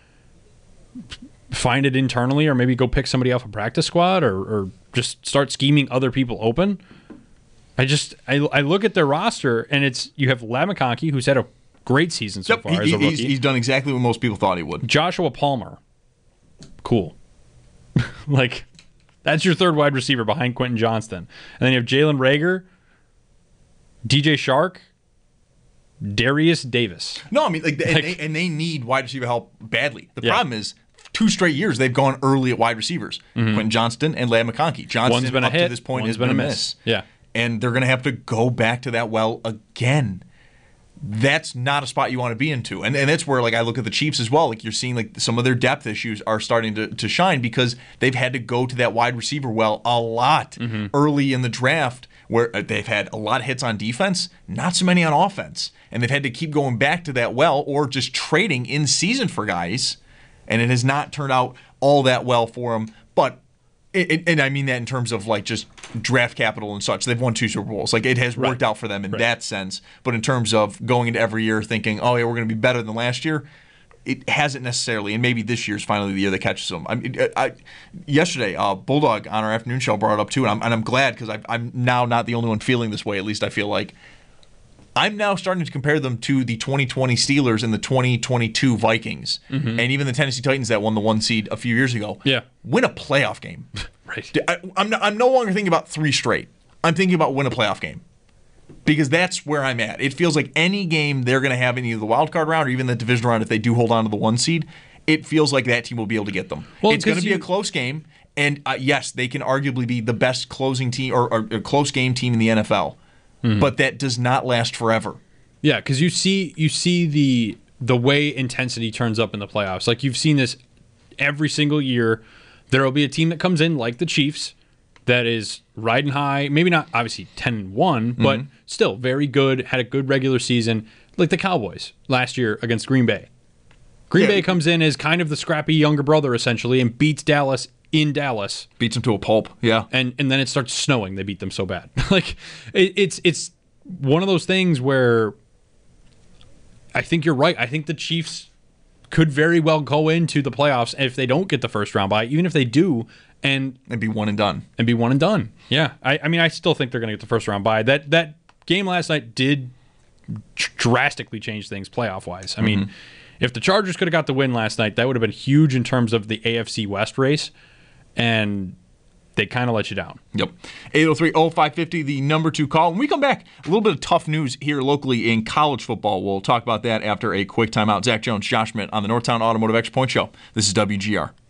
find it internally, or maybe go pick somebody off a practice squad, or, or just start scheming other people open. I just I, I look at their roster, and it's you have Ladd McConkey, who's had a great season so yep, far he, as a rookie. He's, he's done exactly what most people thought he would. Joshua Palmer, cool. Like, that's your third wide receiver behind Quentin Johnston, and then you have Jalen Reagor, D J Shark, Darius Davis. No, I mean, like, and, they, and they need wide receiver help badly. The yeah. problem is, two straight years they've gone early at wide receivers. Mm-hmm. Quentin Johnston and Ladd McConkey. Johnston One's been a up hit, to this point one's has been, been a a miss. miss. Yeah, and they're going to have to go back to that well again. That's not a spot you want to be into. And and that's where, like, I look at the Chiefs as well. Like, you're seeing, like, some of their depth issues are starting to, to shine because they've had to go to that wide receiver well a lot mm-hmm. early in the draft, where they've had a lot of hits on defense, not so many on offense. And they've had to keep going back to that well or just trading in season for guys. And it has not turned out all that well for them. But, it, and I mean that in terms of, like, just draft capital and such. They've won two Super Bowls. Like, it has worked right. out for them in right. that sense. But in terms of going into every year thinking, oh, yeah, we're going to be better than last year, it hasn't necessarily. And maybe this year's finally the year that catches them. I mean, I, yesterday, uh, Bulldog on our afternoon show brought it up too, and I'm, and I'm glad because I'm now not the only one feeling this way. At least I feel like I'm now starting to compare them to the twenty twenty Steelers and the twenty twenty-two Vikings, mm-hmm. and even the Tennessee Titans that won the one seed a few years ago. Yeah, win a playoff game. Right. I, I'm no, I'm no longer thinking about three straight. I'm thinking about win a playoff game. Because that's where I'm at. It feels like any game they're going to have in either the wild card round or even the division round, if they do hold on to the one seed, it feels like that team will be able to get them. Well, it's going to be you... a close game, and uh, yes, they can arguably be the best closing team or, or, or close game team in the N F L, mm-hmm. but that does not last forever. Yeah, because you see, you see the the way intensity turns up in the playoffs. Like, you've seen this every single year. There will be a team that comes in like the Chiefs that is riding high, maybe not obviously ten and one, but mm-hmm. still very good, had a good regular season, like the Cowboys last year against Green Bay. Green yeah. Bay comes in as kind of the scrappy younger brother, essentially, and beats Dallas in Dallas. Beats them to a pulp, yeah. And and then it starts snowing. They beat them so bad. like it, it's it's one of those things where I think you're right. I think the Chiefs could very well go into the playoffs if they don't get the first round bye. Even if they do, and and be one and done, and be one and done. Yeah, I, I mean, I still think they're going to get the first round bye. That that game last night did drastically change things playoff wise. I mean, mm-hmm. if the Chargers could have got the win last night, that would have been huge in terms of the A F C West race, and they kind of let you down. Yep. eight oh three oh five fifty, the number two call. When we come back, a little bit of tough news here locally in college football. We'll talk about that after a quick timeout. Zach Jones, Josh Schmidt on the Northtown Automotive Extra Point Show. This is W G R.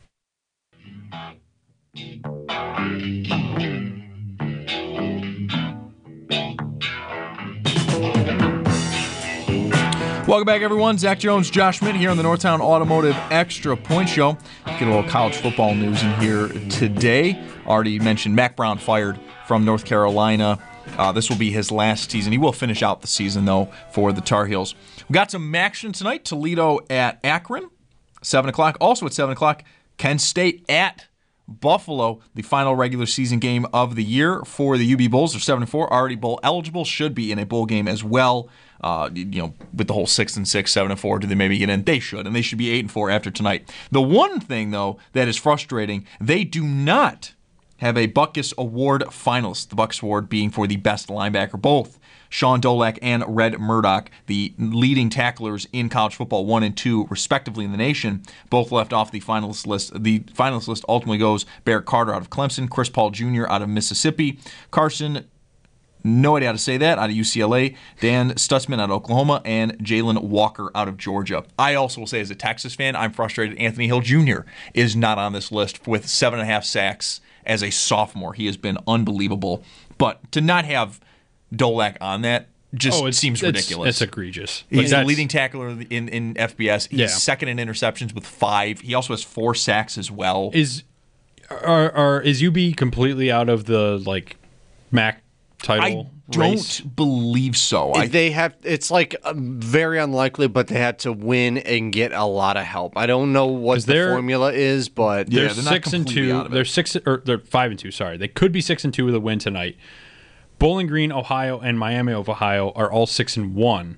Welcome back, everyone. Zach Jones, Josh Schmidt here on the Northtown Automotive Extra Point Show. Get a little college football news in here today. Already mentioned Mack Brown fired from North Carolina. Uh, this will be his last season. He will finish out the season, though, for the Tar Heels. We got some action tonight. Toledo at Akron, seven o'clock. Also at seven o'clock, Kent State at Buffalo, the final regular season game of the year for the U B Bulls. They're seven and four, already bowl eligible, should be in a bowl game as well Uh, you know, with the whole six and six, seven and four, do they maybe get in? They should, and they should be eight and four after tonight. The one thing though that is frustrating, they do not have a Butkus Award finalist. The Butkus Award being for the best linebacker. Both Sean Dolak and Red Murdoch, the leading tacklers in college football, one and two respectively in the nation, both left off the finalist list. The finalist list ultimately goes Barrett Carter out of Clemson, Chris Paul Junior out of Mississippi, Carson, no idea how to say that, out of U C L A, Dan Stutzman out of Oklahoma, and Jalen Walker out of Georgia. I also will say, as a Texas fan, I'm frustrated Anthony Hill Junior is not on this list with seven and a half sacks as a sophomore. He has been unbelievable. But to not have Dolak on that just oh, it seems ridiculous. It's, it's egregious. He's the leading tackler in, in F B S. He's Yeah. second in interceptions with five. He also has four sacks as well. Is are, are is U B completely out of the like M A C title I don't race? believe so. I, they have. It's like um, very unlikely, but they had to win and get a lot of help. I don't know what the formula is, but they're, six and two. They're six or they're five and two. Sorry, they could be six and two with a win tonight. Bowling Green, Ohio, and Miami of Ohio are all six and one.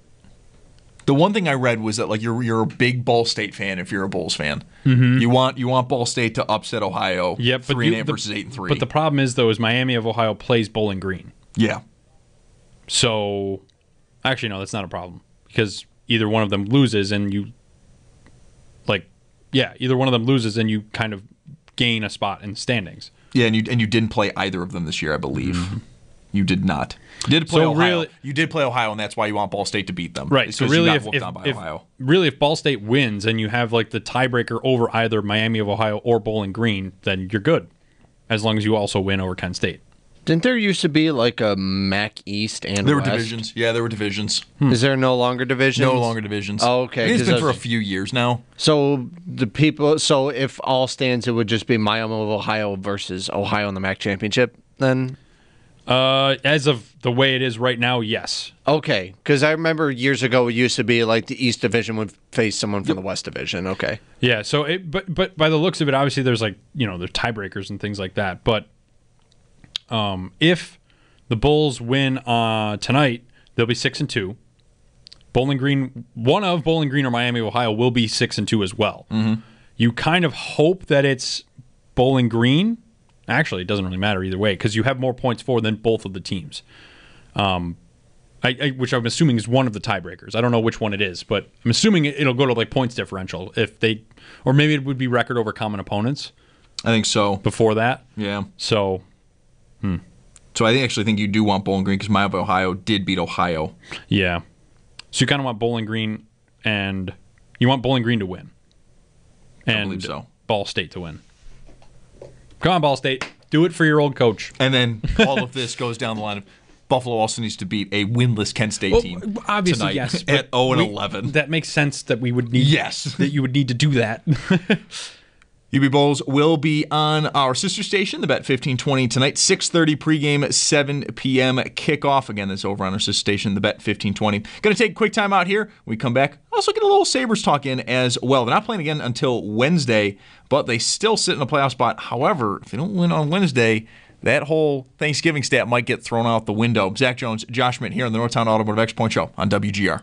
The one thing I read was that like you're you're a big Ball State fan if you're a Bulls fan. Mhm. You want you want Ball State to upset Ohio. Yep, but three and you- eight the- versus eight and three. But the problem is though, is Miami of Ohio plays Bowling Green. Yeah. So, actually, no, that's not a problem because either one of them loses and you, like, yeah, either one of them loses and you kind of gain a spot in the standings. Yeah, and you and you didn't play either of them this year, I believe. Mm-hmm. You did not. You did play So Ohio. really- you did play Ohio, and that's why you want Ball State to beat them. Right. It's So 'cause you really, got if, whooped if, on by if- Ohio. really, if Ball State wins and you have like the tiebreaker over either Miami of Ohio or Bowling Green, then you're good, as long as you also win over Kent State. didn't there used to be like a M A C East and There were West? divisions. Yeah, there were divisions. Is there no longer divisions? No longer divisions. Oh, okay. I think it's 'cause been I for a was- few years now. So the people. So if all stands, it would just be Miami of Ohio versus Ohio in the M A C championship. Then. Uh, as of the way it is right now, yes. Okay, because I remember years ago it used to be like the East Division would face someone from the West Division. Okay. Yeah. So, it, but but by the looks of it, obviously there's like you know there's tiebreakers and things like that. But um, if the Bulls win uh, tonight, they'll be six and two. Bowling Green, one of Bowling Green or Miami of Ohio will be six and two as well. Mm-hmm. You kind of hope that it's Bowling Green. Actually, it doesn't really matter either way because you have more points for than both of the teams. Um, I, I, which I'm assuming is one of the tiebreakers. I don't know which one it is, but I'm assuming it, it'll go to like points differential if they, or maybe it would be record over common opponents. I think so. Before that, Yeah. so, hmm. So I actually think you do want Bowling Green because Miami of Ohio did beat Ohio. Yeah. So you kind of want Bowling Green and you want Bowling Green to win. And I believe so. Ball State to win. Come on, Ball State. Do it for your old coach. And then all of this goes down the line of Buffalo also needs to beat a winless Kent State Well, team. obviously, tonight yes. At but oh and we- eleven. That makes sense that we would need Yes. that you would need to do that. U B Bulls will be on our sister station, the Bet fifteen twenty tonight, six thirty pregame, seven p.m. kickoff. Again, that's over on our sister station, the Bet fifteen twenty. Going to take a quick time out here. When we come back, also get a little Sabres talk in as well. They're not playing again until Wednesday, but they still sit in a playoff spot. However, if they don't win on Wednesday, that whole Thanksgiving stat might get thrown out the window. Zach Jones, Josh Schmidt here on the Northtown Automotive X Point Show on W G R.